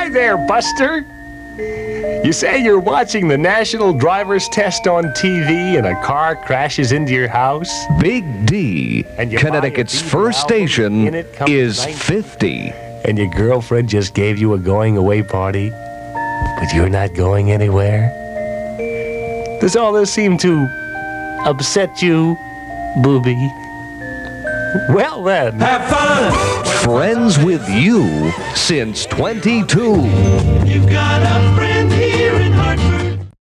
Hi there, Buster. You say you're watching the National Driver's Test on TV and a car crashes into your house? Big D, And you Connecticut's buy a first album, station, in it comes is 19. 50. And your girlfriend just gave you a going-away party, but you're not going anywhere? Does all this seem to upset you, booby? Well then, Have fun! Friends with you since 22. You got a friend.